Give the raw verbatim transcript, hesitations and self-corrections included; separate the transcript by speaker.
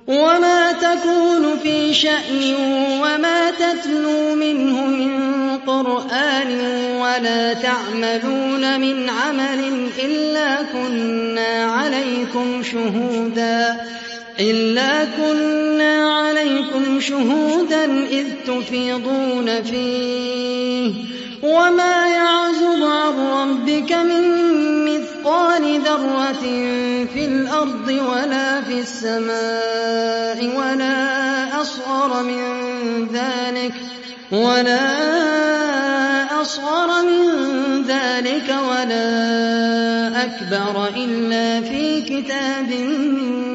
Speaker 1: وما تكون في شأن وما تتلو منه من قرآن ولا تعملون من عمل إلا كنا عليكم شهودا إلا كنا عليكم شهودا إذ تفيضون فيه وما يعزب عن ربك من مثقال ذرة في الأرض ولا في السماء ولا أصغر من ذلك ولا أصغر من ذلك ولا أكبر إلا في كتاب